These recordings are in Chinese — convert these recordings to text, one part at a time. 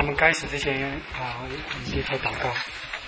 我们开始之前我们低头祷告。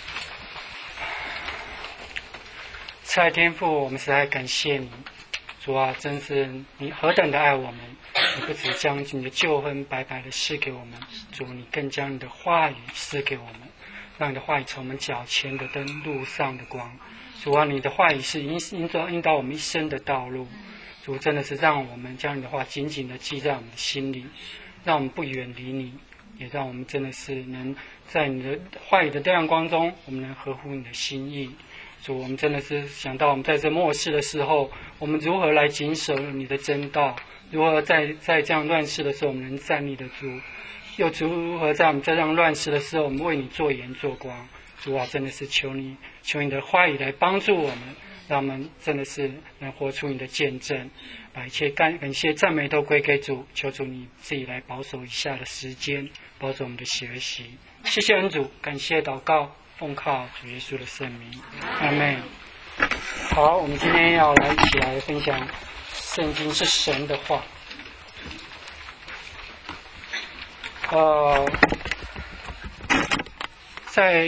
慈爱天父，我们实在感谢你，主啊，真是你何等的爱我们，你不只将你的救恩白白的赐给我们，主，你更将你的话语赐给我们，让你的话语成我们脚前的灯，路上的光。主啊，你的话语是引导我们一生的道路。主，真的是让我们将你的话紧紧的记在我们的心里，让我们不远离你，也让我们真的是能在你的话语的亮光中，我们能合乎你的心意。主，我们真的是想到我们在这末世的时候，我们如何来谨守你的真道，如何在这样乱世的时候我们能站立得住，又如何在我们这样乱世的时候我们为你做盐做光。主啊，真的是求你的话语来帮助我们，让我们真的是能活出你的见证，把一切感谢赞美都归给主。求主你自己来保守以下的时间，保守我们的学习。谢谢恩主，感谢祷告，奉靠主耶稣的圣名，阿们。好，我们今天要一起来分享圣经是神的话。在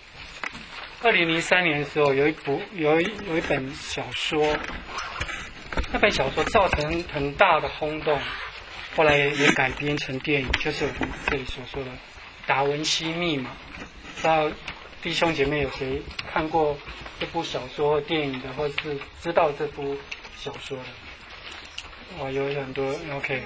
2003年的时候，有一本小说，那本小说造成很大的轰动，后来也改编成电影，就是我们这里所说的《达文西密码》。不知道弟兄姐妹有谁看过这部小说或电影的，或是知道这部小说的？哇，有很多。OK，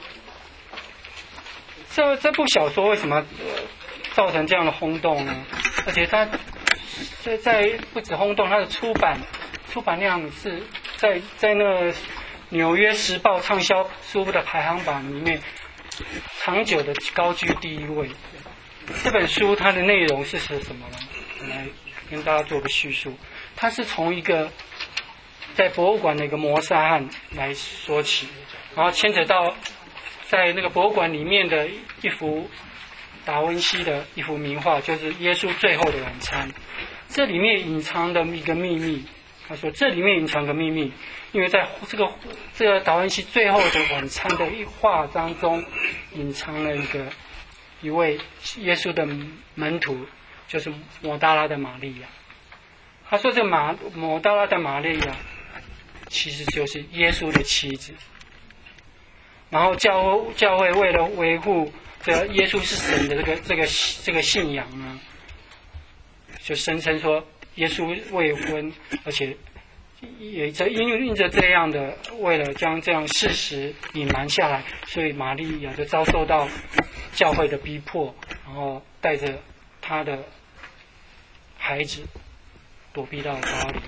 这部小说为什么造成这样的轰动呢？而且它在不止轰动，它的出版量是在那个《纽约时报》畅销书的排行榜里面长久的高居第一位。这本书它的内容是什么呢？我来跟大家做个叙述。它是从一个在博物馆的一个谋杀案来说起，然后牵扯到在那个博物馆里面的一幅达文西的一幅名画，就是耶稣最后的晚餐。这里面隐藏的一个秘密，他说这里面隐藏个秘密，因为在这个达文西最后的晚餐的一画当中，隐藏了一位耶稣的门徒，就是抹大拉的玛利亚。他说这抹大拉的玛利亚其实就是耶稣的妻子。然后教会为了维护这耶稣是神的这个信仰呢，就声称说耶稣未婚，而且也因着这样的，为了将这样事实隐瞒下来，所以玛利亚就遭受到教会的逼迫，然后带着他的孩子躲避到巴黎。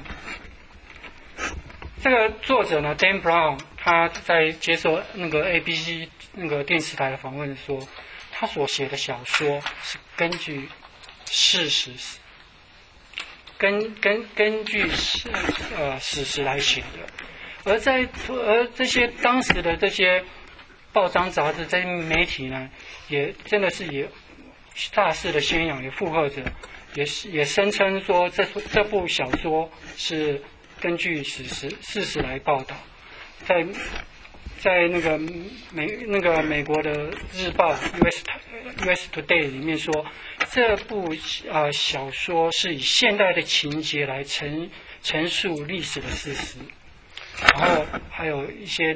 这个作者呢 Dan Brown， 他在接受那个 ABC 那个电视台的访问说，他所写的小说是根据事实，根据史实来写的。而这些当时的这些报章杂志、这些媒体呢，也真的是也大肆的宣扬，也附和着，也声称说这部小说是根据事实来报道。在那个美国的日报 US Today 里面说，这部小说是以现代的情节来陈述历史的事实。然后还有一些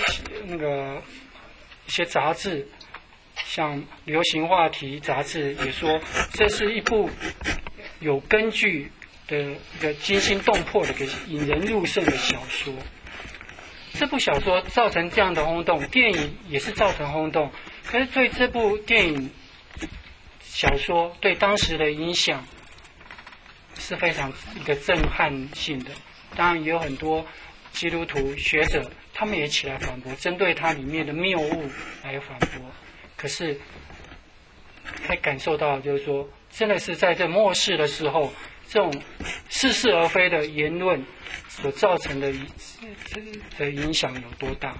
杂志，像流行话题杂志也说，这是一部有根据的一个惊心动魄的、引人入胜的小说。这部小说造成这样的轰动，电影也是造成轰动。可是对这部电影小说对当时的影响是非常一个震撼性的。当然也有很多基督徒学者，他们也起来反驳，针对它里面的谬误来反驳。可是可以感受到，就是说，真的是在这末世的时候，这种似是而非的言论所造成的影响有多大。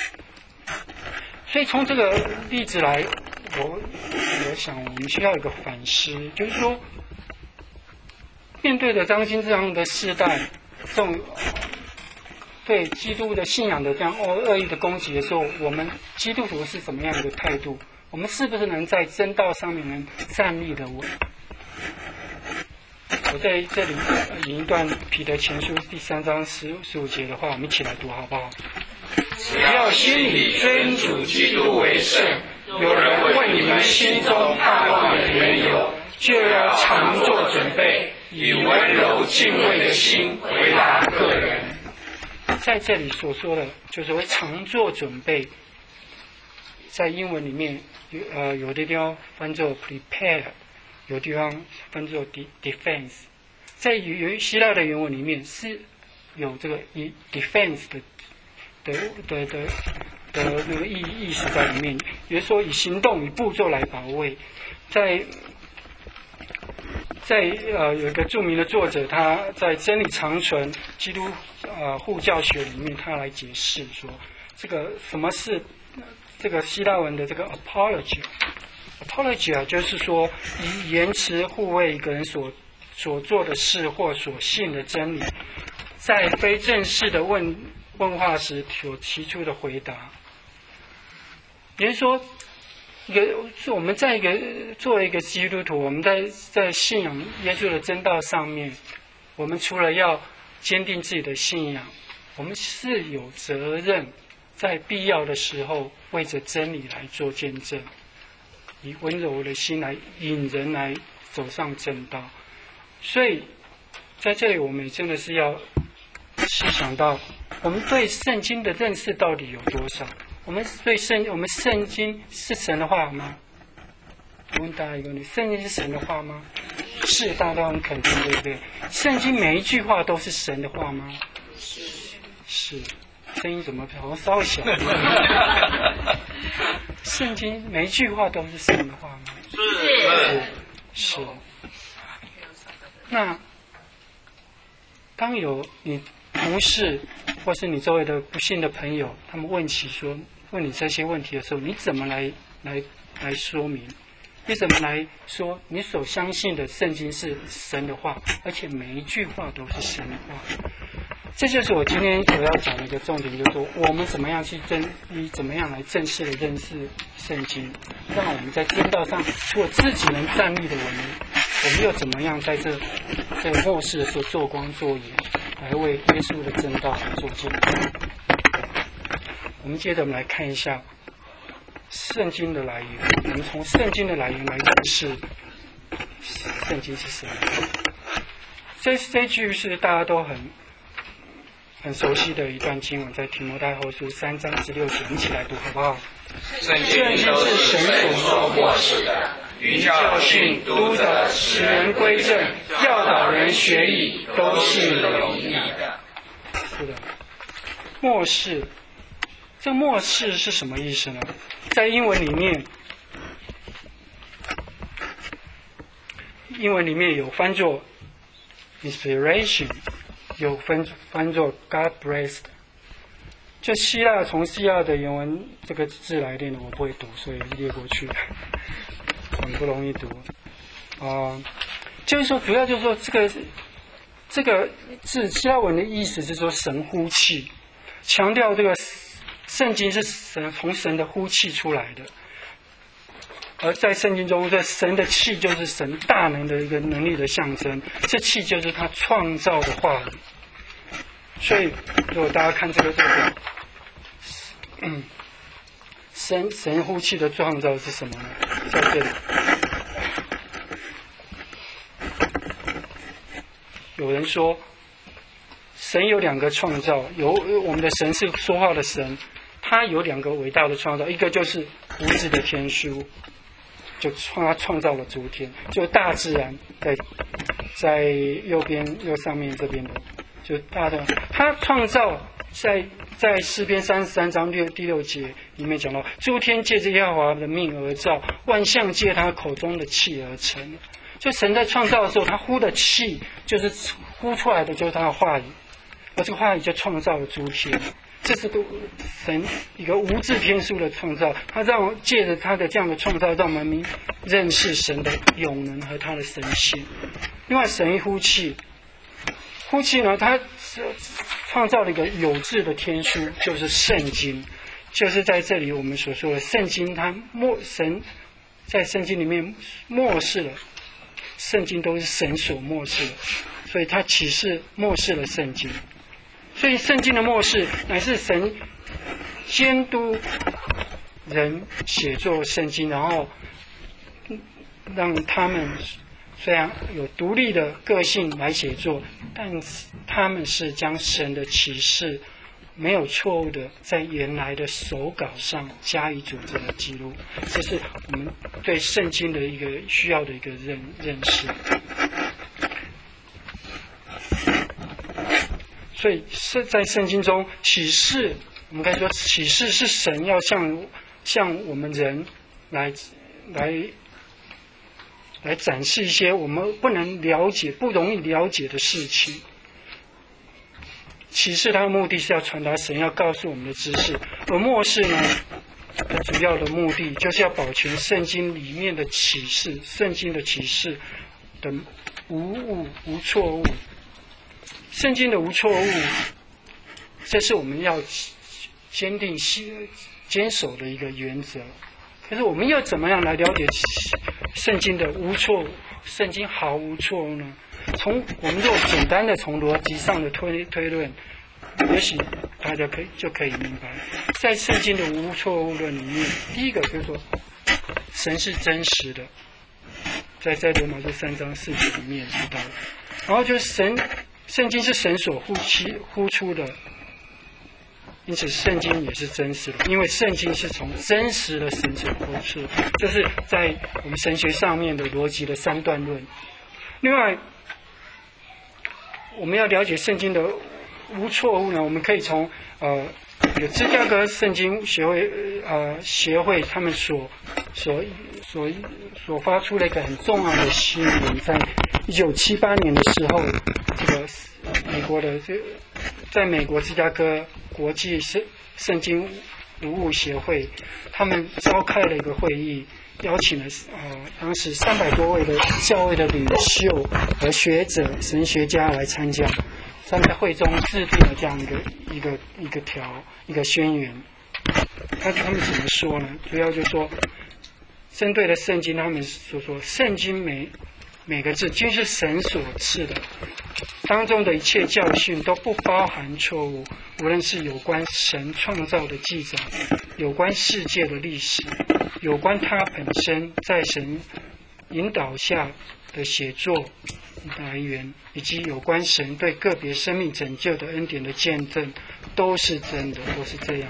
所以从这个例子来，我想我们需要一个反思，就是说，面对着当今这样的世代，这种对基督的信仰的这样恶意的攻击的时候，我们基督徒是怎么样的态度？我们是不是能在真道上面能站立的稳？我在这里引一段彼得前书第3章15节的话，我们一起来读好不好？ 只要心里尊主基督为圣，有人问你们心中盼望的缘由，就要常做准备，以温柔敬畏的心回答个人。 在这里所说的就是会常做准备，在英文里面有的地方翻作 prepare， 有地方翻作 defense。在希腊的原文里面是有这个defense 的那个意思在里面，也就是说以行动以步骤来保卫。有一个著名的作者，他在《真理长存基督护教学》里面，他来解释说，这个什么是这个希腊文的这个 apology 就是说以言辞护卫一个人所做的事或所信的真理，在非正式的问话时所提出的回答。也就是说，我们作为一个基督徒，我们在信仰耶稣的真道上面，我们除了要坚定自己的信仰，我们是有责任在必要的时候为着真理来做见证，以温柔的心来引人来走上正道。所以在这里我们真的是要细想到我们对圣经的认识到底有多少。我们圣经是神的话吗？我问大家一个问题：圣经是神的话吗？是，大家都很肯定，对不对？圣经每一句话都是神的话吗？是。声音怎么好像稍微小？圣经每一句话都是神的话吗？是。那当有你同事或是你周围的不信的朋友，他们问你这些问题的时候，你怎么来说明？你怎么来说你所相信的圣经是神的话，而且每一句话都是神的话？这就是我今天所要讲的一个重点，就是说我们怎么样来正式的认识圣经，让我们在真道上除了自己能站立的我们又怎么样在这个末世的时候做光做盐，来为耶稣的真道做见证。我们接着来看一下圣经的来源，我们从圣经的来源来认识圣经是什么。这句是大家都很熟悉的一段经文，在提摩太后书3章16节，一起来读好不好？ 圣经是神所默示的，于教训、督责、使人归正、教导人学义，都是有益的。 是的，默示。这默示是什么意思呢？在英文里面有翻作 inspiration， 有翻作 God breathed。就从希腊的原文这个字来念的，我不会读，所以列过去，很不容易读。就是说，主要就是说这个字希腊文的意思是说神呼气，强调这个圣经是从神的呼气出来的。而在圣经中，这神的气就是神大能的一个能力的象征，这气就是他创造的话语。所以如果大家看这个神呼气的创造是什么呢？在这里有人说神有2个创造，我们的神是说话的神，他有2个伟大的创造，一个就是无字的天书，就他创造了诸天，就大自然在右上面这边的，就大的他创造在诗篇33章第6节里面讲到，诸天借着耶和华的命而造，万象借他口中的气而成。就神在创造的时候，他呼的气就是呼出来的就是他的话语，而这个话语就创造了诸天。这是神一个无字天书的创造，他借着他的这样的创造，让我们认识神的永能和他的神性。另外，神一呼气呢，他创造了一个有质的天书，就是圣经，就是在这里我们所说的圣经，神在圣经里面默示了，圣经都是神所默示的，所以他启示默示了圣经，所以圣经的默示乃是神监督人写作圣经，然后让他们虽然有独立的个性来写作，但他们是将神的启示没有错误的在原来的手稿上加以组织的记录，这是我们对圣经的一个需要的一个认识。所以是在圣经中启示，我们可以说启示是神要向我们人来展示一些我们不能了解、不容易了解的事情。启示它的目的是要传达神要告诉我们的知识，而默示呢，主要的目的就是要保全圣经里面的启示，圣经的启示的无误、无错误。圣经的无错误，这是我们要坚守的一个原则。可是我们要怎么样来了解圣经的无错误？圣经毫无错误呢？我们就简单的从逻辑上的推论，也许大家就可以明白，在圣经的无错误论里面，第一个就是说，神是真实的，在罗马书3章4节里面提到的。然后就是圣经是神所呼出的，因此圣经也是真实的，因为圣经是从真实的神所呼出的，这是在我们神学上面的逻辑的3段论。另外，我们要了解圣经的无错误呢，我们可以从有芝加哥圣经协会他们所发出了一个很重要的新闻，在1978年的时候，这个在美国芝加哥国际圣经读物协会，他们召开了一个会议，邀请了当时300多位的教会的领袖和学者、神学家来参加。他们在会中制定了这样一个宣言。他们怎么说呢？主要就是说，针对了圣经，他们所说，圣经每个字均是神所赐的，当中的一切教训都不包含错误，无论是有关神创造的记载，有关世界的历史，有关他本身在神引导下的写作来源，以及有关神对个别生命拯救的恩典的见证，都是真的，都是这样。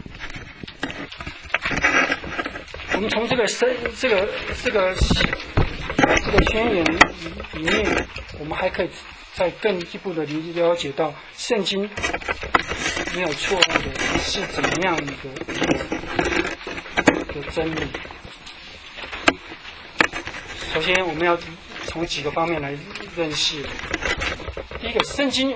我们从这个宣言里面，我们还可以再更一步的了解到圣经没有错误的是怎么样一个真理。首先，我们要从几个方面来认识。第一个，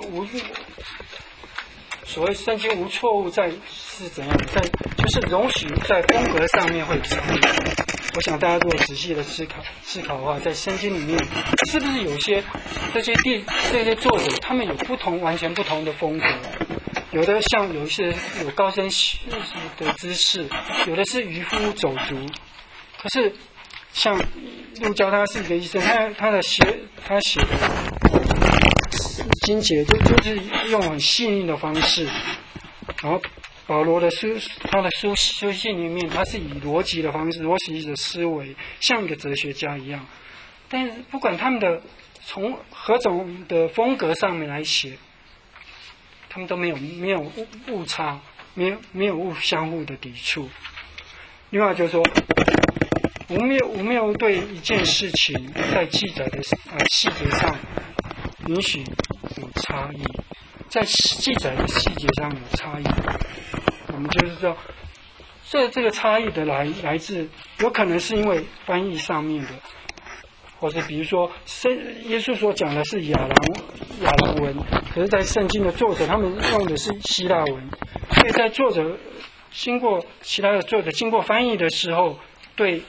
所谓圣经无错误是怎样的？就是容许在风格上面会有差异。我想大家如果仔细的思考的话，在圣经里面是不是有些这些作者他们有完全不同的风格？有的像有一些有高深的知识，有的是渔夫走卒。可是像路加他是一个医生，他写的经节就是用很细腻的方式，然后保罗的他的书信里面，他是以逻辑的方式、逻辑的思维，像一个哲学家一样。但是不管他们的从何种的风格上面来写，他们都没有误差，没有相互的抵触。另外就是说，我们没有对一件事情在记载的细节上允许有差异，在记载的细节上有差异，我们就是说，这个差异的来自，有可能是因为翻译上面的，或是比如说耶稣所讲的是亚兰文，可是在圣经的作者他们用的是希腊文，所以在其他的作者经过翻译的时候，对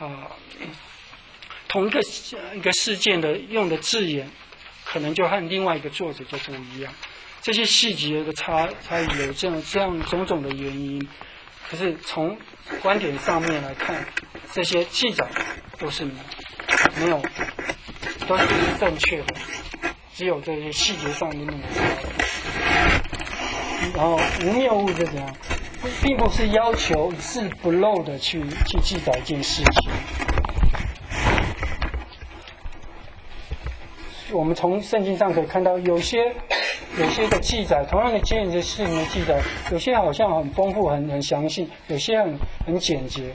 同一个事件的用的字眼，可能就和另外一个作者就不一样。 这些细节的差异有这样种种的原因，可是从观点上面来看，这些记载都是没有，都是正确的，只有这些细节上面的差异。然后无谬误是怎样？并不是要求一字不漏的去记载一件事情。我们从圣经上可以看到，有些的记载，同样的件事情的记载，有些好像很丰富、很详细，有些很简洁，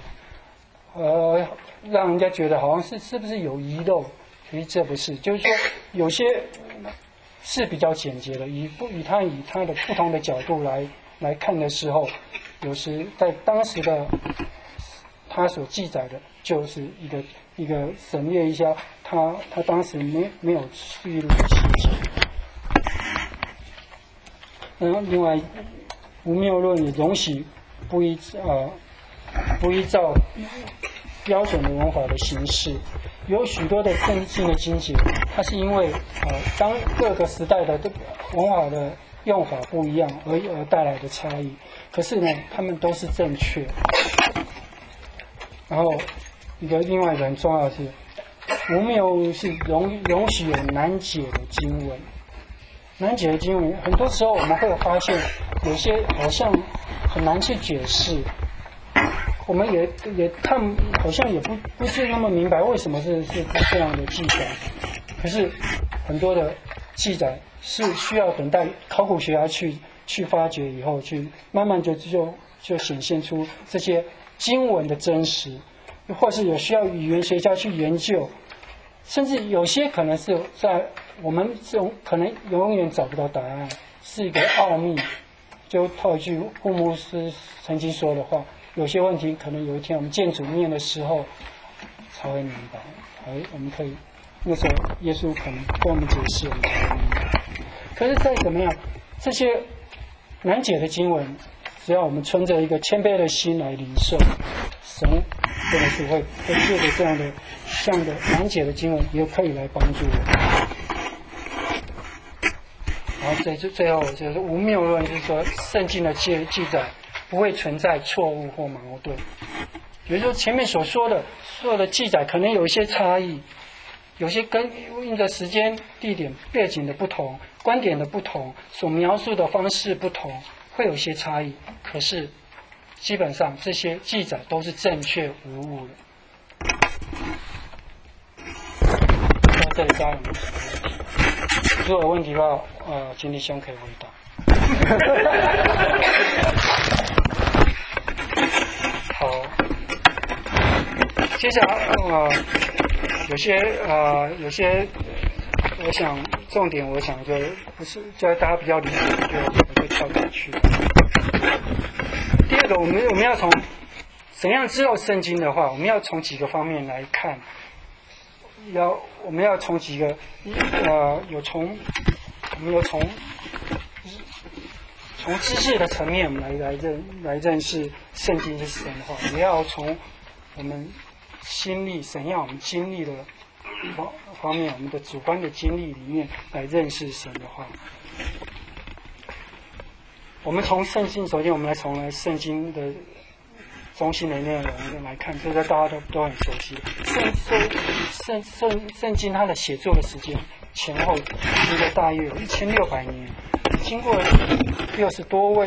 让人家觉得好像是不是有遗漏？其实这不是，就是说有些是比较简洁的，以他的不同的角度来看的时候，有时在当时的他所记载的，就是一个省略一下他当时没有记录的细节。然后另外无谬论也容许不依照标准的文法的形式，有许多的圣经的经节，它是因为当各个时代的文法的用法不一样而带来的差异，可是呢，它们都是正确。然后另外一个很重要的是，无谬是容许有难解的经文。难解的经文，很多时候我们会发现有些好像很难去解释，我们也看好像也不是那么明白为什么是这样的记载。可是很多的记载是需要等待考古学家去发掘以后，去慢慢就显现出这些经文的真实，或是有需要语言学家去研究，甚至有些可能是在我们可能永远找不到答案，是一个奥秘。就套一句布牧师曾经说的话，有些问题可能有一天我们见主面的时候才会明白，我们可以那时候耶稣可能跟我们解释，我们才会明白。可是再怎么样，这些难解的经文，只要我们存着一个谦卑的心来领受，神真的是会借着这样的难解的经文，也可以来帮助我们。然后最后就是无谬论，就是说圣经的记载不会存在错误或矛盾。比如说前面所说的所有的记载可能有一些差异，有些因着时间、地点、背景的不同、观点的不同，所描述的方式不同，会有一些差异。可是基本上这些记载都是正确无误的。在这里大家有如果有问题的话，请弟兄可以回答。好，接下来有些，我想重点，我想就不是叫大家比较理解，我就跳过去。第二个，我们要从怎样知道圣经的话，我们要从几个方面来看。我们要从几个从知识的层面，我们来认识圣经是神的话，也要从我们心历神让我们经历的方面，我们的主观的经历里面来认识神的话。我们从圣经，首先我们从圣经的中心的内容来看，这个大家都很熟悉。圣经它的写作的时间前后应该大约有1600年，经过60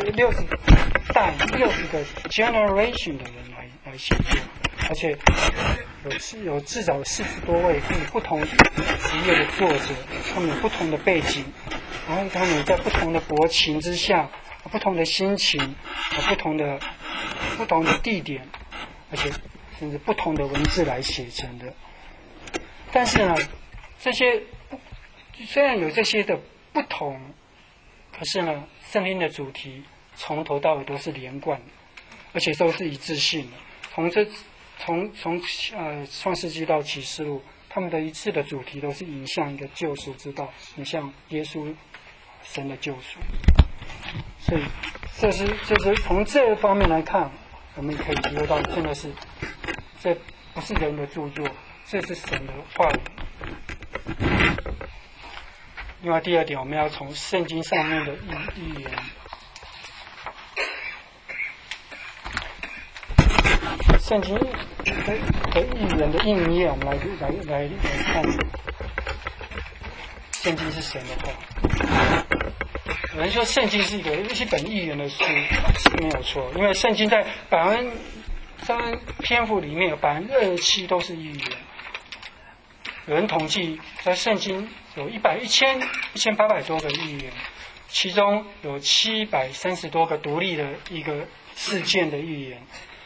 个 generation 的人来写作，而且有至少40多位不同职业的作者，他们有不同的背景，然后他们在不同的国情之下，不同的心情，不同的地点，而且甚至不同的文字来写成的。但是呢，这些虽然有这些的不同，可是呢，圣经的主题从头到尾都是连贯的，而且都是一致性的。从创世纪到启示录，他们的一致的主题都是引向一个救赎之道，引向耶稣神的救赎。所以就是从这方面来看，我们可以体会到，真的是这不是人的著作，这是神的话语。 另外第二点，我们要从圣经上面的预言，圣经的预言的应验，我们来看，圣经是神的话。有人说圣经是一本预言的书是没有错，因为圣经在篇幅里面有27%都是预言。有人统计，在圣经有1800多个预言，其中有730多个独立的一个事件的预言。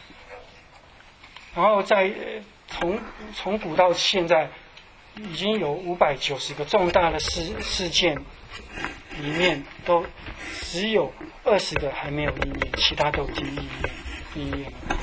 然后从古到现在，已经有590个重大的事件里面，都只有20个还没有应验，其他都已经应验了。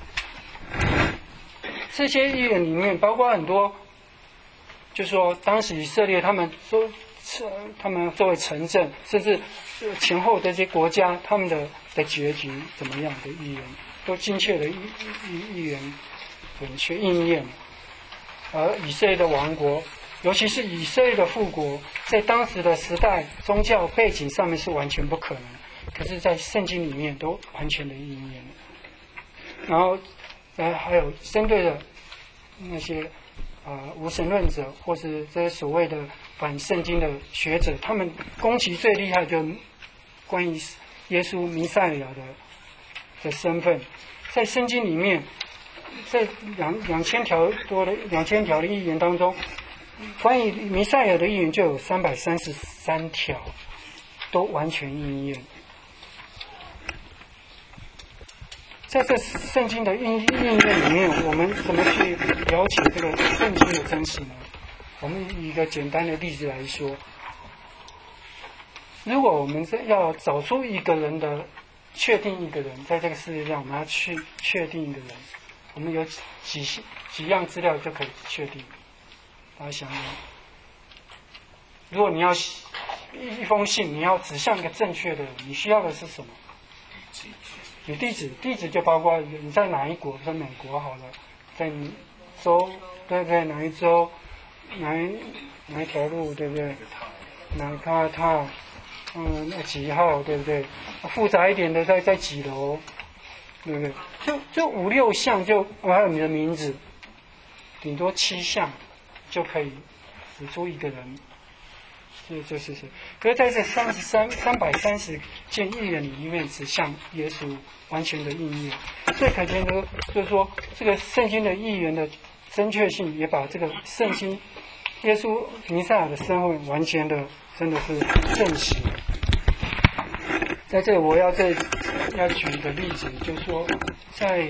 这些预言里面包括很多。就是说，当时以色列他们作为城镇，甚至前后这些国家，他们的结局怎么样的预言，都精确的预言准确应验。而以色列的王国，尤其是以色列的复国，在当时的时代宗教背景上面是完全不可能，可是在圣经里面都完全的应验。然后还有针对的那些无神论者，或是这些所谓的反圣经的学者，他们攻击最厉害就关于耶稣弥赛亚的身份，在圣经里面，在2000条的预言当中，关于弥赛亚的预言就有333条都完全应验。在这圣经的应验里面，我们怎么去了解这个圣经的真实呢？我们以一个简单的例子来说，如果我们要找出一个人确定一个人，在这个世界上我们要去确定一个人，我们有几样资料就可以确定。大家想想，如果你要一封信，你要指向一个正确的人，你需要的是什么？你地址就包括你在哪一国，在美国好了，在你州，对不对？哪一州，哪一条路，对不对？哪个套，那几号，对不对？复杂一点的在几楼，对不对？就5、6项，还有你的名字，顶多7项就可以指出一个人。就是可是在这330件预言里面，指向耶稣完全的应验，所以可见就是说，这个圣经的预言的正确性，也把这个圣经耶稣弥赛亚的身份完全的真的是证实。在这里我要举一个例子，就是说，在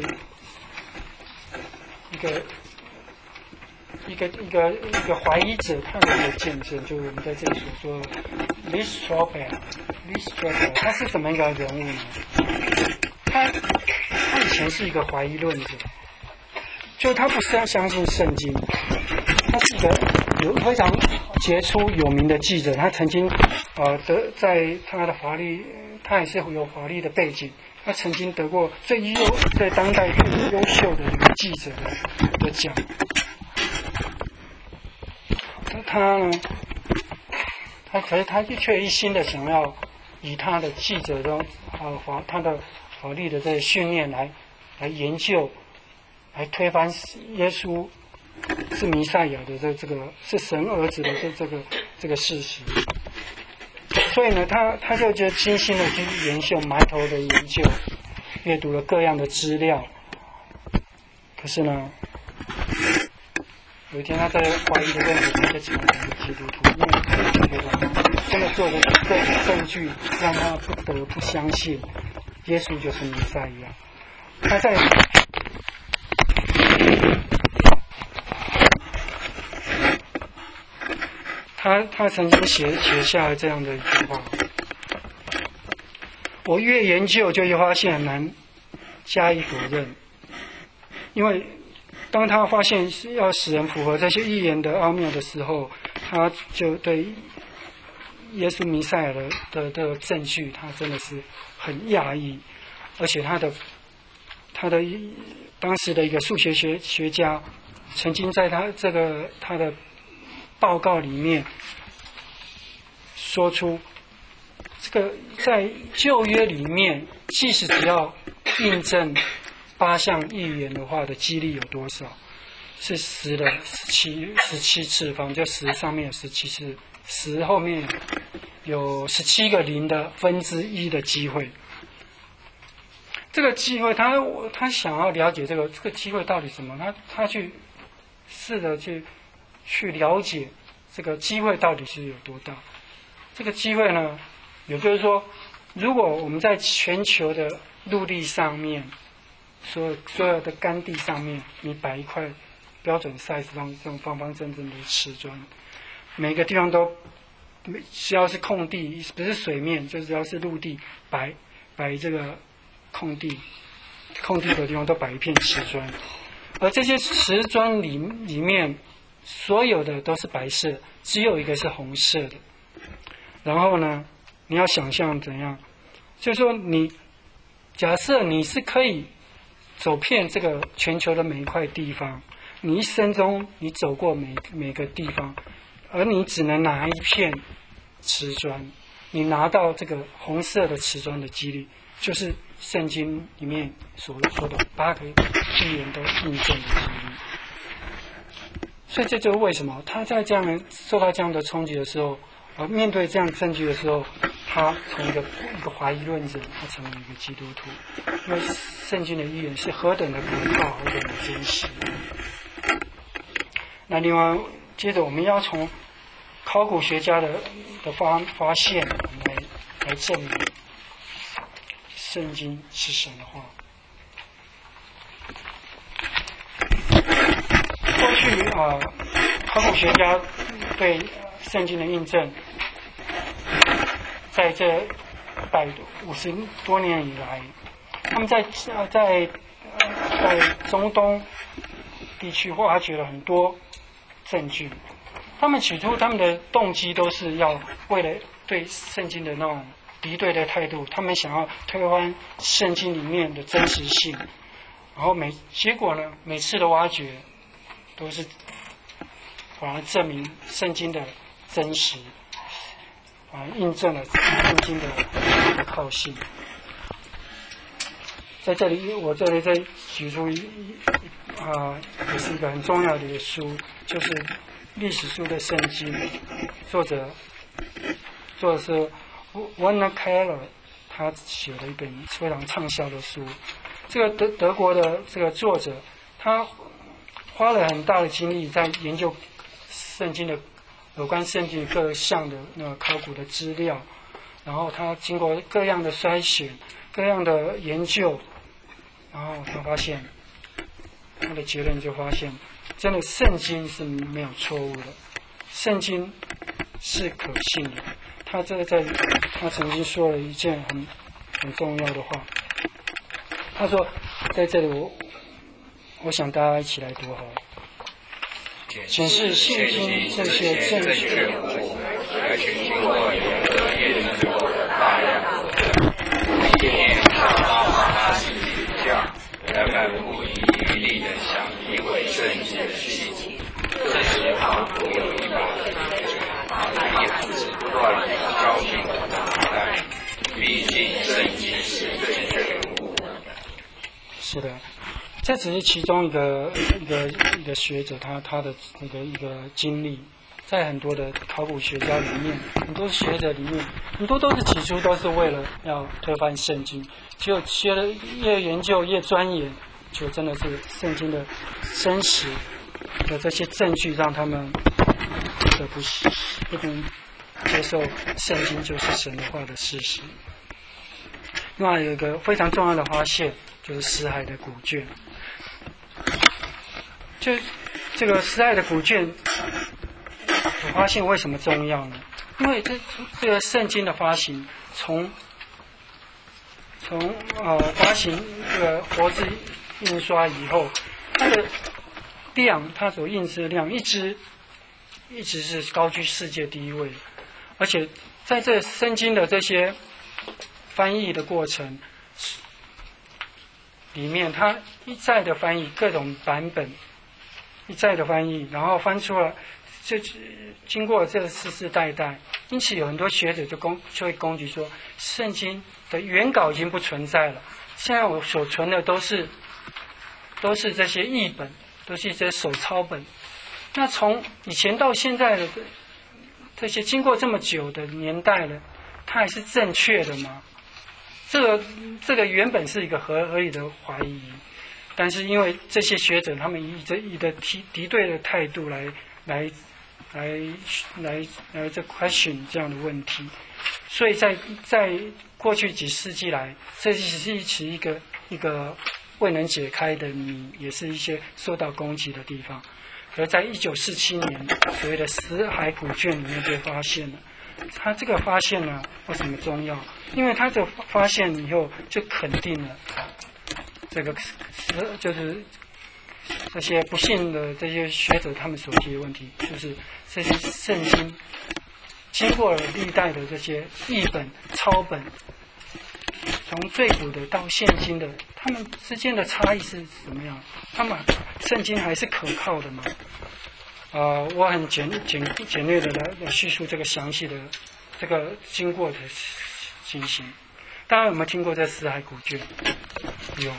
一个怀疑者他的一个见证，就是我们在这里所说的 Lystroper， 他是怎么一个人物呢？他以前是一个怀疑论者，就他不是相信圣经，他是一个非常杰出有名的记者，他曾经在他的法律，他也是有法律的背景，他曾经得过在当代最优秀的一个记者的奖。可是他却一心的想要以他的记者中他的法律的这个训练来研究，来推翻耶稣是弥赛亚的这个是神儿子的这个事实。所以呢，他就精心的去研究，埋头的研究，阅读了各样的资料。可是呢，有一天他在怀疑的问题，他就成为一个基督徒，因为他觉得真的做的证据让他不得不相信耶稣就是弥赛亚。他曾经写下了这样的一句话：我越研究就越发现很难加以否认，因为当他发现要使人符合这些预言的奥妙的时候，他就对耶稣弥赛亚的证据，他真的是很讶异，而且他的当时的一个数学学家曾经在他的报告里面说出这个在旧约里面，即使只要印证8项预言的话的几率有多少？是10的17次方，就10上面有17次，10后面有17个0的1/分的机会。这个机会，他想要了解这个机会到底什么？他去试着去了解这个机会到底是有多大。这个机会呢，也就是说，如果我们在全球的陆地上面，所有的干地上面，你摆一块标准 size 上这种方方正正的瓷砖，每个地方都只要是空地，不是水面，就只要是陆地，摆这个空地的地方都摆一片瓷砖，而这些瓷砖里面所有的都是白色，只有一个是红色的。然后呢，你要想象怎样？就是说假设你是可以走遍这个全球的每一块地方，你一生中你走过每个地方，而你只能拿一片瓷砖，你拿到这个红色的瓷砖的几率，就是圣经里面所说的8个预言都印证的几率。所以这就是为什么他在受到这样的冲击的时候，面对这样证据的时候，他从一个怀疑论者，他成为一个基督徒，因为圣经的预言是何等的可靠，何等的真实。那另外，接着我们要从考古学家的发现来证明圣经是神的话。过去考古学家对圣经的印证，在这150多年以来，他们在中东地区挖掘了很多证据。他们起初他们的动机都是要为了对圣经的那种敌对的态度，他们想要推翻圣经里面的真实性。然后结果呢，每次的挖掘都是反而证明圣经的真实，印证了圣经的可靠性。在这里，我这里再举出也是一个很重要的一个书，就是历史书的圣经，作者是 Werner Keller， 他写了一本非常畅销的书。这个德国的这个作者，他花了很大的精力在研究圣经的有关圣经各项的那个考古的资料，然后他经过各样的筛选、各样的研究，然后他发现他的结论就发现，真的圣经是没有错误的，圣经是可信的。他曾经说了一件很重要的话，他说在这里我想大家一起来读好了。显示现今这些证据， 而且经过有的验证过的大量一年上到他是比较，人们不遗余力的想体会圣经的细节，这时仿佛有一把一hand子不断地浇进我的脑袋。毕竟圣经是正确无误。 是的。这只是其中一个学者他的一个经历，在很多的考古学家里面，很多学者里面，很多都是起初都是为了要推翻圣经，结果学了越研究越钻研，就真的是圣经的真实的这些证据让他们不得不能接受圣经就是神的话的事实。另外有一个非常重要的发现，就是死海的古卷。就这个死海的古卷，我发现为什么重要呢？因为这个圣经的发行，从发行这个活字印刷以后，它的量，它所印制的量一直是高居世界第一位，而且在这圣经的这些翻译的过程里面，它一再的翻译各种版本，一再的翻译，然后翻出了经过这世世代代，因此有很多学者就会攻击说，圣经的原稿已经不存在了，现在我所存的都是这些译本，都是一些手抄本。那从以前到现在的这些经过这么久的年代了，它还是正确的吗？这个原本是一个合理的怀疑，但是因为这些学者他们以的敌对的态度来这 question 这样的问题，所以在过去几世纪来，这是一个未能解开的谜，也是一些受到攻击的地方。而在1947年，所谓的死海古卷里面被发现了。他这个发现呢，为什么重要？因为他这个发现以后就肯定了这个就是这些不幸的这些学者他们所提的问题，就是这些圣经经过了历代的这些译本、抄本，从最古的到现今的，他们之间的差异是怎么样？他们圣经还是可靠的吗？我很简略的来叙述这个详细的这个经过的情形。大家有没有听过这死海古卷？有。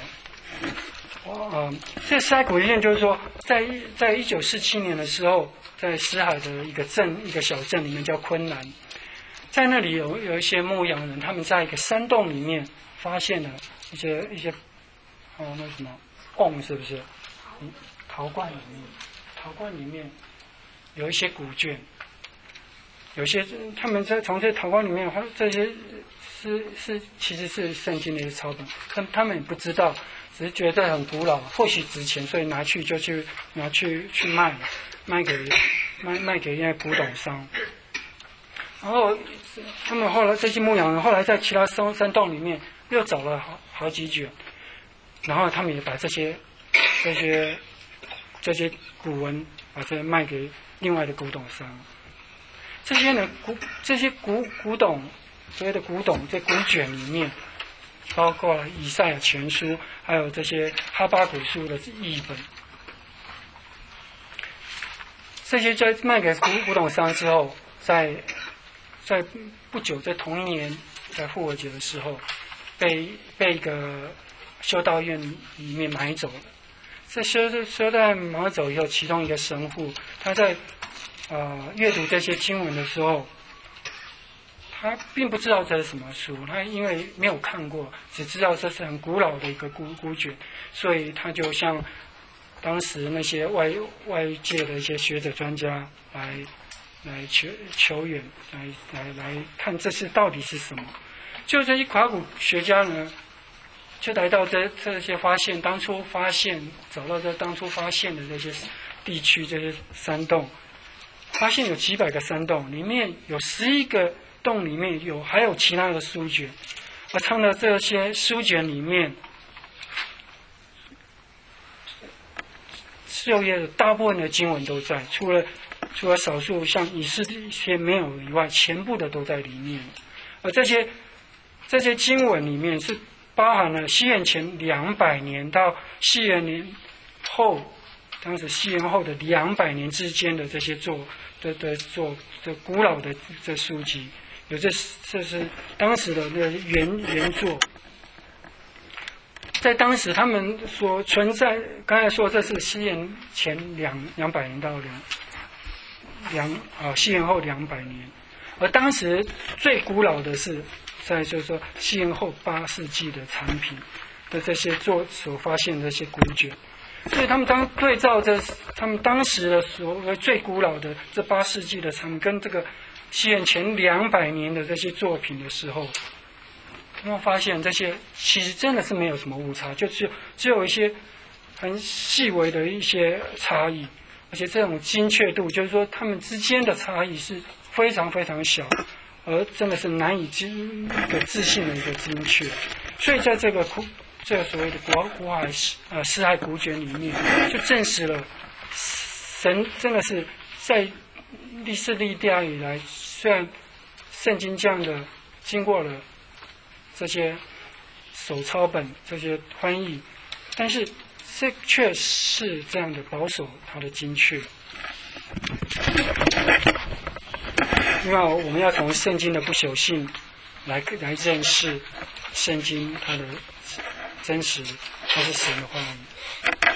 这死海古卷就是说，在1947年的时候，在死海的一个小镇里面叫昆兰，在那里有一些牧羊人，他们在一个山洞里面发现了一些那什么瓮，是不是？陶罐里面有一些古卷，有些他们从这陶罐里面，这些其实是圣经的一些抄本，他们也不知道，只是觉得很古老，或许值钱，所以拿去卖给那些古董商。然后他们后来这些牧羊人后来在其他山洞里面又找了好几卷，然后他们也把这些古文把这卖给另外的古董商。这些古董，所谓的古董，在古卷里面，包括了以赛亚全书，还有这些哈巴谷书的译本。这些在卖给古董商之后，在不久，在同一年，在复活节的时候，被一个修道院里面买走了。在修道院买走以后，其中一个神父他在阅读这些经文的时候，他并不知道这是什么书，他因为没有看过，只知道这是很古老的一个古卷，所以他就向当时那些外界的一些学者专家来求援，来看这是到底是什么。就这些考古学家呢，就来到这些找到这当初发现的这些地区，这些山洞，发现有几百个山洞，里面有11个洞里面还有其他的书卷，而藏的这些书卷里面旧约的大部分的经文都在，除了少数像以斯帖没有以外，全部的都在里面。而这些经文里面是包含了西元前200年到西元年后，当时西元后的200年之间的这些古老的这书籍，有这是当时的那原作。在当时他们所存在，刚才说这是西元前200年到西元后200年，而当时最古老的是在就是说西元后8世纪的产品的这些所发现的这些古卷，所以他们对照他们当时的所谓最古老的这8世纪的产品跟这个西元前200年的这些作品的时候，他们发现这些其实真的是没有什么误差，就只有一些很细微的一些差异，而且这种精确度，就是说他们之间的差异是非常非常小，而真的是难以一个自信的一个精确。所以在这个所谓的死海古卷里面，就证实了神真的是在历世历代以来，虽然圣经这样的经过了这些手抄本这些翻译，但是这却是这样的保守它的精确。 因为我们要从圣经的不朽性来认识圣经它的真实，它是神的话语。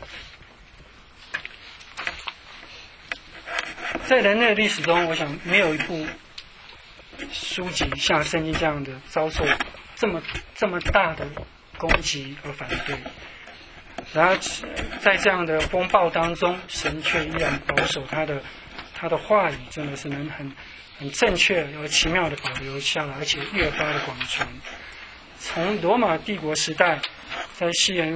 在人类的历史中，我想没有一部书籍像圣经这样的遭受这么大的攻击和反对。然而，在这样的风暴当中，神却依然保守他的话语，真的是能很正确而奇妙的保留下来，而且越发的广传。从罗马帝国时代，在西元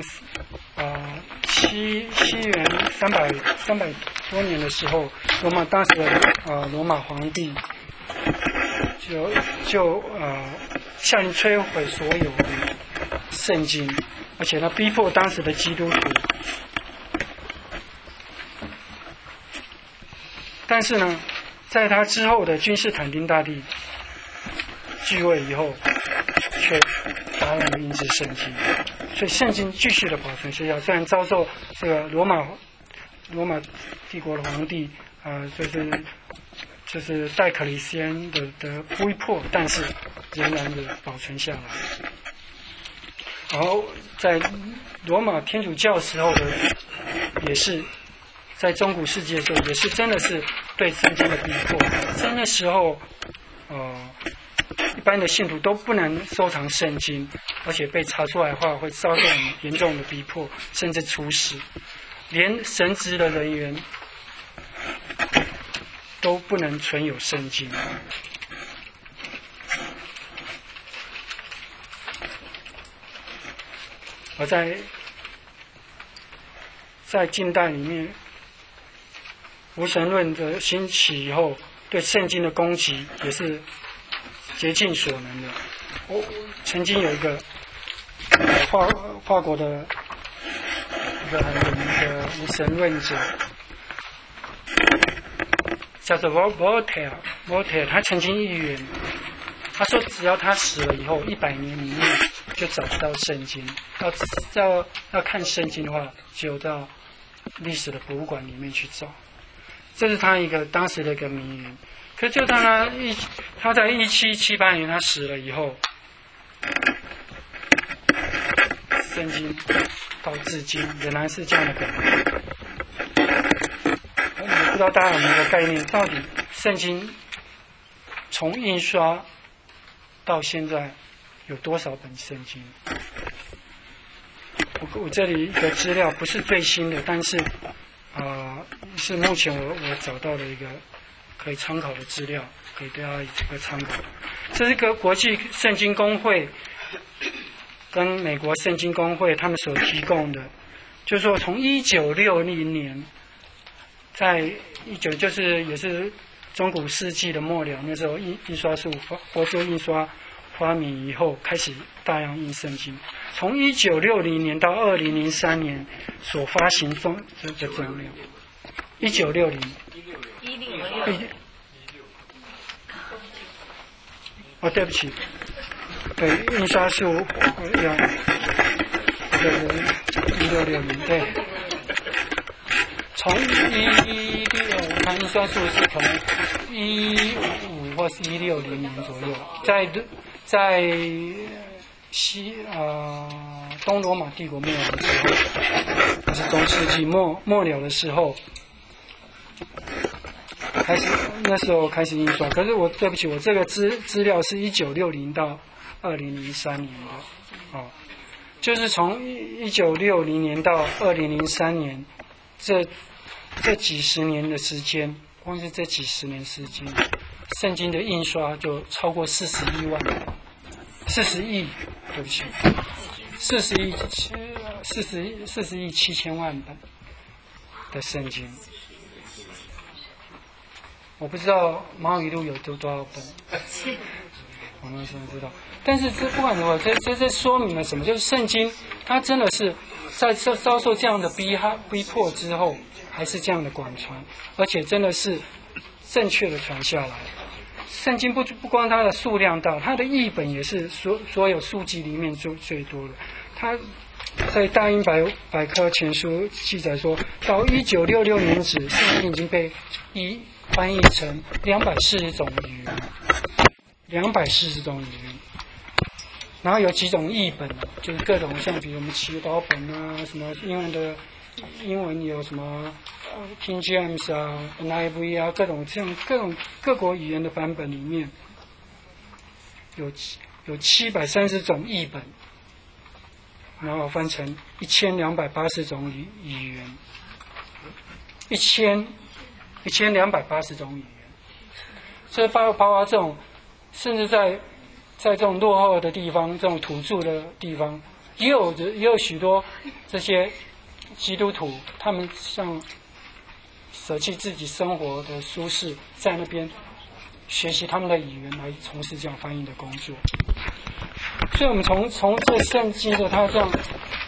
300多年的时候，当时的罗马皇帝就下令摧毁所有的圣经，而且他逼迫当时的基督徒。但是呢，在他之后的君士坦丁大帝继位以后，却答应了印制圣经，所以圣经继续的保存下来。虽然遭受这个罗马帝国的皇帝就是戴克里斯安的逼迫，但是仍然的保存下来。然后在罗马天主教时候的，也是在中古世纪的时候，也是真的是对圣经的逼迫。在那时候，一般的信徒都不能收藏圣经，而且被查出来的话会遭受很严重的逼迫，甚至处死。连神职的人员都不能存有圣经。而在近代里面，无神论的兴起以后，对圣经的攻击也是竭尽所能的。曾经有一个法国的一个很有名的无神论者，叫做 Voltaire， 他曾经预言，他说只要他死了以后100年里面就找不到圣经，要看圣经的话，只有到历史的博物馆里面去找。这是他当时的一个名言。可就当他在1778年他死了以后，圣经到至今仍然是这样的感觉。我不知道大家有没有个概念，到底圣经从印刷到现在有多少本圣经？我这里一个资料不是最新的，但是是目前我找到的一个可以参考的资料，给大家一个参考。这是一个国际圣经公会跟美国圣经公会他们所提供的，就是说从1960年，在就是也是中古世纪的末了，那时候印刷术活字印刷发明以后，开始大量印圣经。从1960年到2003年所发行中的总量，1960，对不起，对，印刷术1660，对，从我看印刷术是从15或是160年左右，在东罗马帝国灭亡的时候，是中世纪末了的时候，那时候开始印刷。可是对不起，我这个资料是1960到2003年的，就是从1960年到2003年，这几十年的时间，光是这几十年时间，圣经的印刷就超过40亿，对不起，40亿7000万本的圣经。我不知道毛语录有多少本，我们现在知道。但是不管如何，这说明了什么？就是圣经它真的是在遭受这样的逼迫之后，还是这样的广传，而且真的是正确的传下来。圣经不光它的数量大，它的译本也是所有书籍里面最多的。它在大英百科全书记载说，到1966年止，圣经已经被翻译成240种语言，240种语言。然后有几种译本，就是各种像比如我们祈祷本啊，什么英文有什么King James 啊、NIV 啊，各国语言的版本里面有730种译本，然后翻成1280种语言，1280种语言。这包括这种，甚至在这种落后的地方，这种土著的地方，也有许多这些基督徒，他们像舍弃自己生活的舒适，在那边学习他们的语言来从事这样翻译的工作。所以我们从这圣经的他这样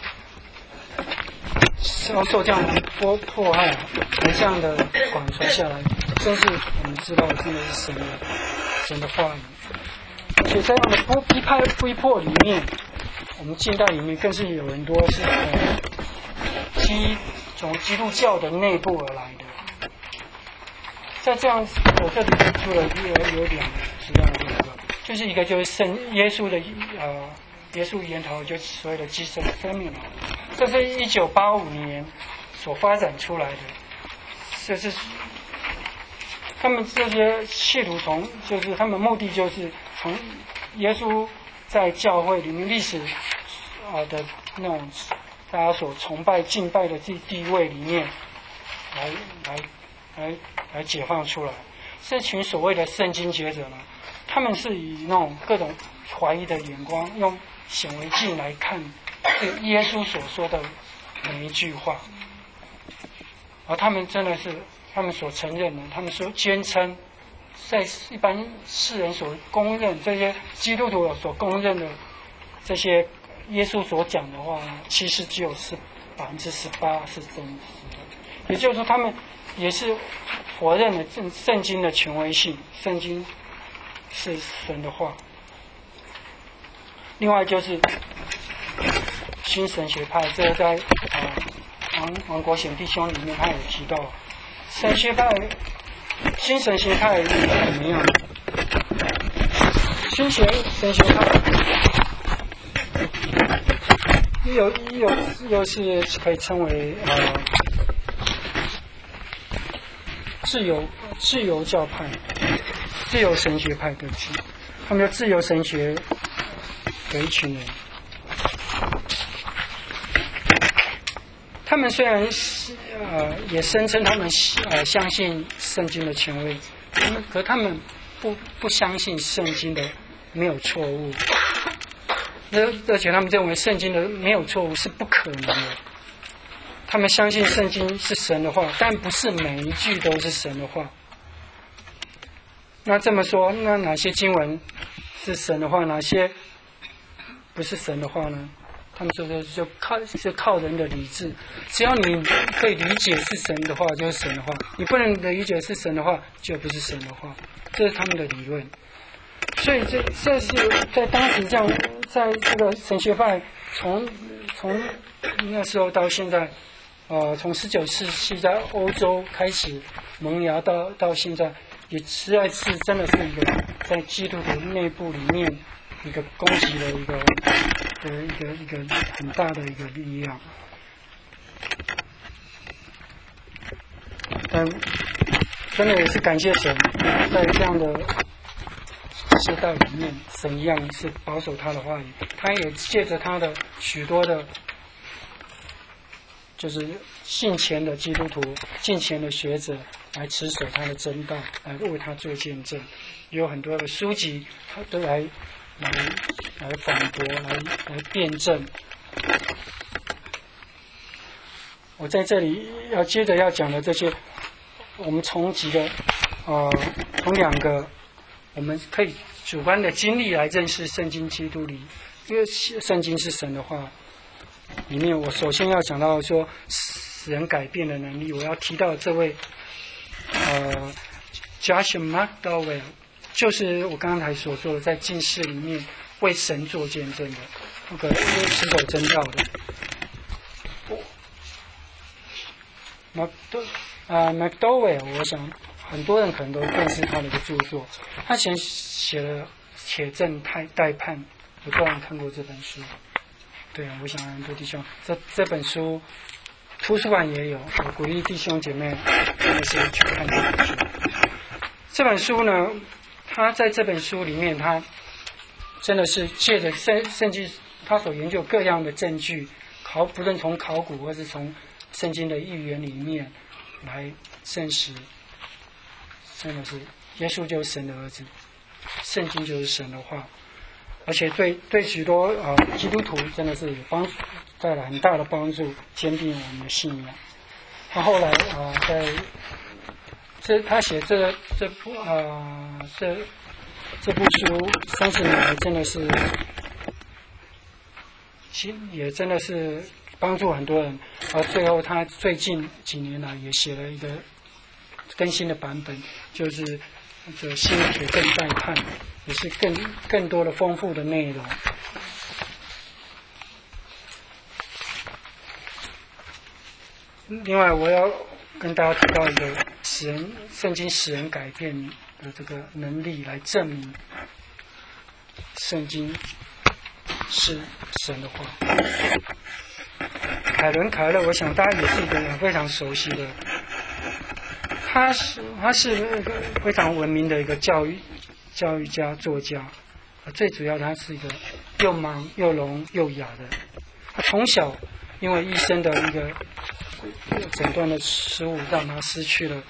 遭受这样的迫害，还这样的广传下来，真是我们知道真的是神的话语。而且在这样的逼迫里面，我们近代里面更是有很多是从基督教的内部而来的。在这样，我这里提出了有2个，就是一个就是耶稣研讨，就是所谓的基神 Family， 这是1985年所发展出来的，这是他们这些企图就是他们目的就是从耶稣在教会里面历史的那种大家所崇拜敬拜的地位里面来解放出来。这群所谓的圣经学者呢，他们是以那种各种怀疑的眼光，用显微镜来看这耶稣所说的每一句话，而他们真的是他们所承认的，他们所坚称，在一般世人所公认，这些基督徒所公认的这些耶稣所讲的话呢，其实只有18%是真实的。也就是说，他们也是否认了圣经的权威性，圣经是神的话。另外就是新神学派，这个在王国显弟兄里面他有提到，新神学派怎么样？新神学派又是可以称为自由教派、自由神学派的他们有自由神学的一群人。他们虽然也声称他们相信圣经的权威，可他们不相信圣经的没有错误，而且他们认为圣经的没有错误是不可能的。他们相信圣经是神的话，但不是每一句都是神的话。那这么说，那哪些经文是神的话，哪些不是神的话呢？他们说的就靠人的理智，只要你可以理解是神的话，就是神的话；你不能理解是神的话，就不是神的话。这是他们的理论。所以这是在当时这样，在这个神学派从那时候到现在，从19世纪在欧洲开始萌芽到现在，也实在是真的是一个在基督徒内部里面一个攻击的一个很大的一个力量。真的也是感谢神，在这样的时代里面，神一样是保守他的话语，他也借着他的许多的就是信前的基督徒、敬前的学者来持守他的真道，来为他做见证。有很多的书籍，他都来反驳、来辩证。我在这里接着要讲的这些，我们从2个我们可以主观的经历来认识圣经基督里，因为圣经是神的话。里面我首先要讲到说使人改变的能力，我要提到这位Joshua McDowell， 就是我刚才所说的在禁室里面为神做见证的，那个持守真道的。 McDowell， 我想很多人可能都认识他的一个著作。他以前写了《铁证待判》，我不知道你看过这本书。对啊，我想很多弟兄，这本书图书馆也有，我鼓励弟兄姐妹真的是去看这本书。这本书呢，他在这本书里面，他真的是借着圣经，他所研究各样的证据，不论从考古或是从圣经的预言里面来证实，真的是耶稣就是神的儿子，圣经就是神的话，而且对许多基督徒真的是带来很大的帮助，坚定我们的信仰。他后来他写这部书30年来，真的是也真的是帮助很多人。而最后他最近几年来也写了一个更新的版本，就是这新的铁证待判，也是更多的丰富的内容。另外，我要跟大家提到一个圣经使人改变的这个能力，来证明圣经是神的话。凯伦·凯勒，我想大家也是一个非常熟悉的，他是那个非常闻名的一个教育家、作家。最主要，他是一个又盲又聋又哑的。他从小因为医生的一个诊断的失误，让他失去了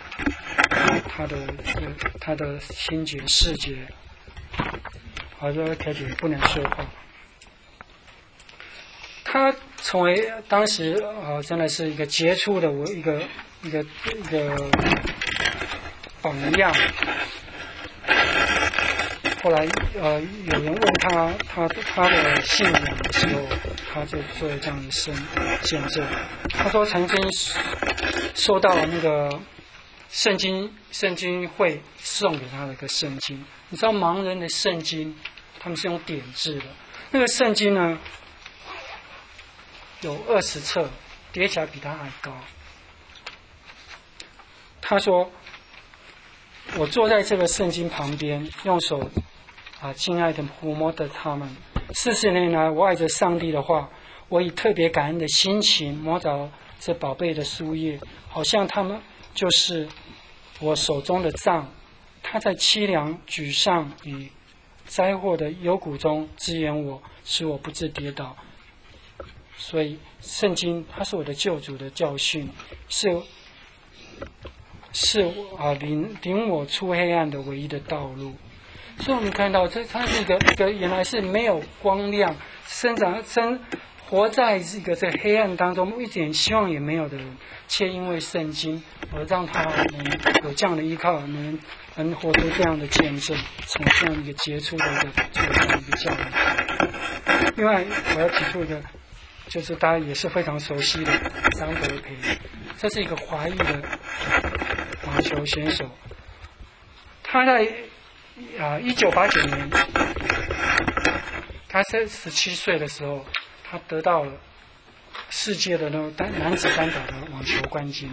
他的听觉、视觉，好像开始不能说话。他成为当时真的是一个杰出的一个榜样。后来有人问他的信仰的时候，他就做了这样的见证。他说曾经收到那个圣经会送给他的一个圣经。你知道盲人的圣经他们是用点字的，那个圣经呢有20册，叠起来比他还高。他说我坐在这个圣经旁边，用手亲爱的抚摸着他们。40年来，我爱着上帝的话，我以特别感恩的心情摸着这宝贝的书页，好像他们就是我手中的杖。他在凄凉、沮丧与灾祸的幽谷中支援我，使我不致跌倒。所以圣经它是我的救主的教训，是领我出黑暗的唯一的道路。所以我们看到它是一个原来是没有光亮，活在这个黑暗当中，一点希望也没有的人，却因为圣经而让他能有这样的依靠，能活出这样的见证，成为这样一个杰出的这样一个教育。另外我要提出一个，就是大家也是非常熟悉的张德培，这是一个华裔的网球选手。他在1989年，他在17岁的时候，他得到了世界的那个男子单打的网球冠军。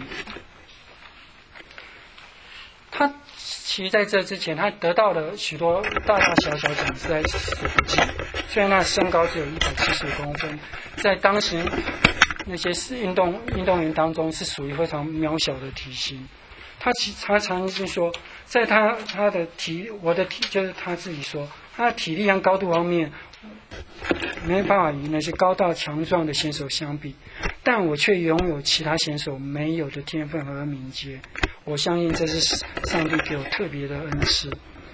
他其实在这之前，他得到了许多大大小小奖，是在史不计。虽然他身高只有175公分，在当时那些运动员当中是属于非常渺小的体型。他常经说，在他的就是他自己说，他的体力和高度方面没办法与那些高大强壮的选手相比，但我却拥有其他选手没有的天分和敏捷。我相信这是上帝给我特别的恩赐。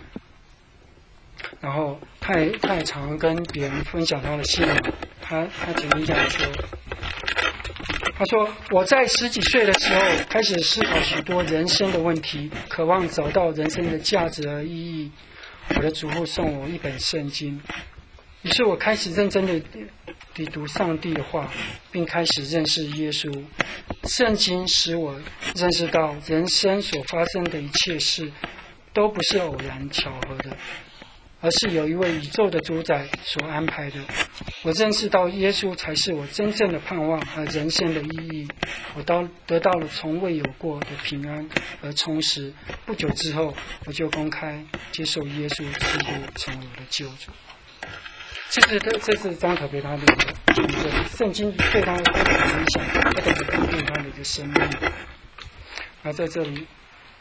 然后他也常跟别人分享他的信仰。他曾经这样说，他说我在10几岁的时候开始思考许多人生的问题，渴望找到人生的价值和意义。我的祖父送我一本圣经，于是我开始认真的读上帝的话，并开始认识耶稣。圣经使我认识到人生所发生的一切事都不是偶然巧合的， 而是有一位宇宙的主宰所安排的。我认识到耶稣才是我真正的盼望和人生的意义。我得到了从未有过的平安和充实。不久之后，我就公开接受耶稣基督成为我的救主。这是张可培他的一个圣经对他的影响，他的改变他的一个生命。而在这里，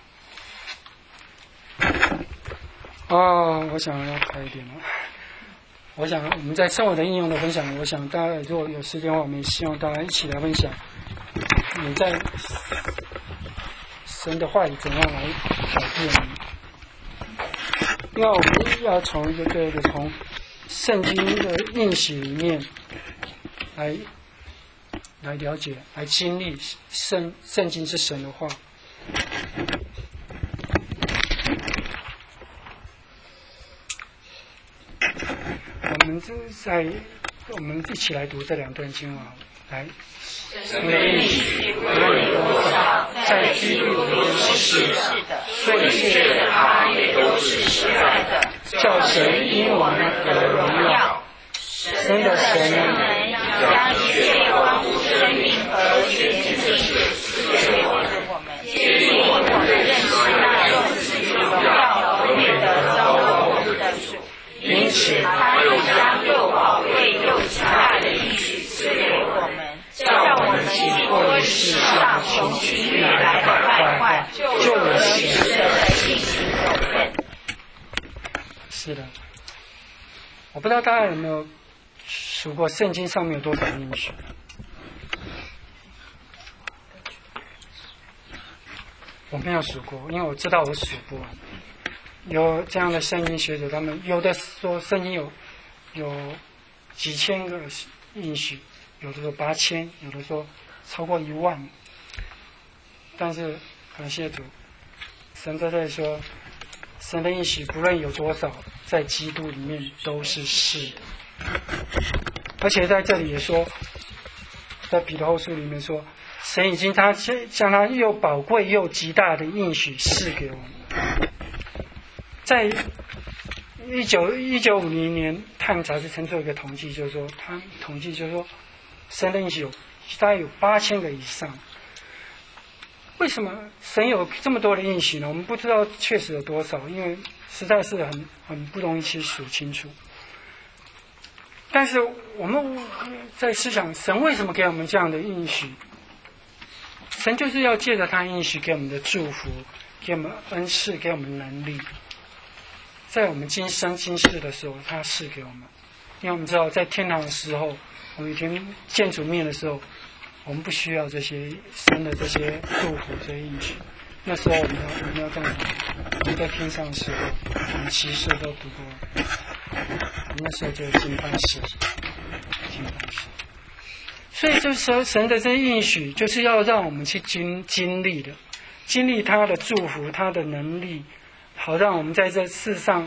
我想要开一点了。我想我们在生活的应用的分享，我想大家如果有时间的话，我们也希望大家一起来分享你在神的话语怎样来改变你。因为我们要从从圣经的应许里面来了解、来经历圣经是神的话。我们一起来读这两段经文，来。 神的应许无论有多少，在基督都是是的，所以借着他也都是实在的，叫神因我们得荣耀。 神的神能将一切关乎生命和全新的事赐给我们，接近我们认识那用赐荣耀和美的招我们的主。因此，他又将又宝贵又极大的应许赐给我们，叫我们经过世上从情欲来的败坏，就有实质的进行本分。 是的，我不知道大家有没有数过圣经上面有多少应许？我没有数过，因为我知道我数不完。有这样的圣经学者，他们有的说圣经有几千个应许，有的说8000，有的说超过10000。但是感谢主，神在这里说，神的应许不论有多少，在基督里面都是是的。而且在这里也说，在彼得后书里面说，神已经将他又宝贵又极大的应许赐给我们。在1950年，《泰晤》杂志曾做一个统计，就是说，他统计就是说，神的应许大概有8000个以上。为什么神有这么多的应许呢？我们不知道确实有多少，因为实在是很不容易去数清楚。但是我们在思想，神为什么给我们这样的应许？神就是要借着他应许给我们的祝福，给我们恩赐，给我们能力。在我们今生今世的时候，他赐给我们。因为我们知道，在天堂的时候，我们以前见主面的时候，我们不需要这些神的这些祝福、这些应许。那时候我们要这样，我们在天上的时候，我们7岁都读过，我们那时候就经办事。所以就是说，神的这些应许，就是要让我们去经历的，经历他的祝福，他的能力。好让我们在这世上，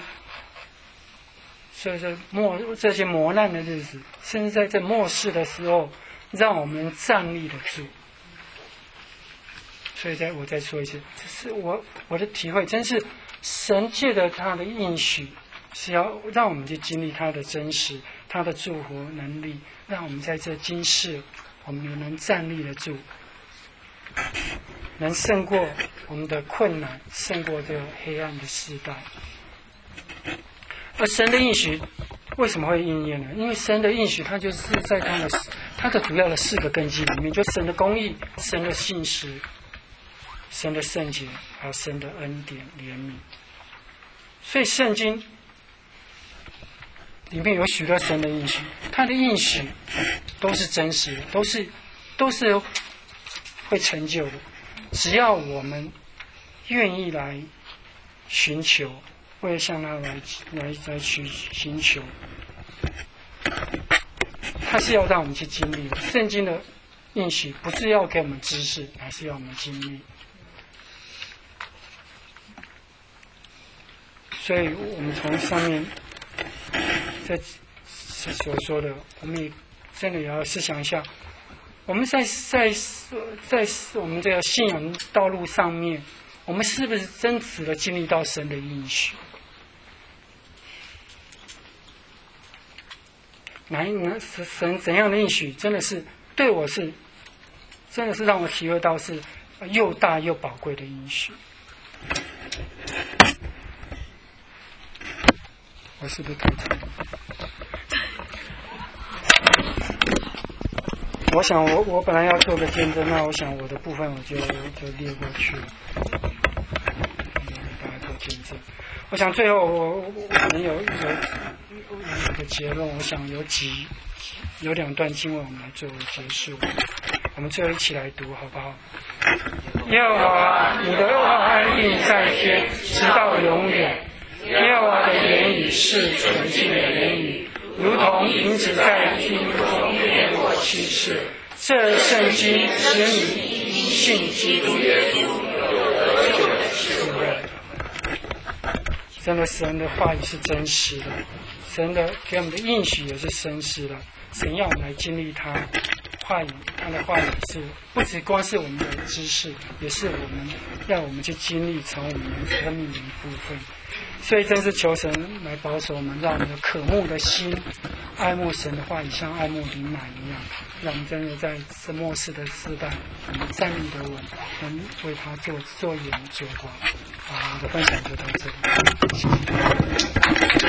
这些磨难的日子，甚至在这末世的时候，让我们站立得住。所以我再说一次，这是我的体会，真是神借着他的应许，是要让我们去经历他的真实，他的祝福能力，让我们在这今世，我们能站立得住。能胜过我们的困难，胜过这个黑暗的时代。而神的应许为什么会应验呢？因为神的应许，它就是在它的主要的4个根基里面，就神的公义、神的信实、神的圣洁，还有神的恩典、怜悯。所以圣经里面有许多神的应许，他的应许都是真实的，都是会成就的。只要我们愿意来寻求，为了向他来去寻求，他是要让我们去经历的。圣经的应许不是要给我们知识，而是要我们经历。所以我们从上面这所说的，我们也真的也要思想一下。我们在我们这个信仰道路上面，我们是不是真实的经历到神的应许？ 神怎样的应许，真的是对我是，真的是让我体会到是又大又宝贵的应许。我是不是太长？我想我本来要做个见证，那我想我的部分我就列过去了。大家做见证，我想最后我们有一个结论，我想有两段经文我们来作为结束。我们最后一起来读好不好？耶和华，你的话安定在天，直到永远。耶和华的言语是纯净的言语，如同银子在瓶中炼过7次。这圣经使你因信基督耶稣有得救的智慧。真的，神的话语是真实的，神的给我们的应许也是真实的。神要我们来经历他话语，他的话语是不只光是我们的知识，也是让我们去经历，成为我们生命的一部分。所以真是求神来保守我们，让我们有渴慕的心，爱慕神的话语，像爱慕灵奶一样，让我们真的在这末世的世代，我们站立得稳，能为他做盐做光。我的分享就到这里，谢谢。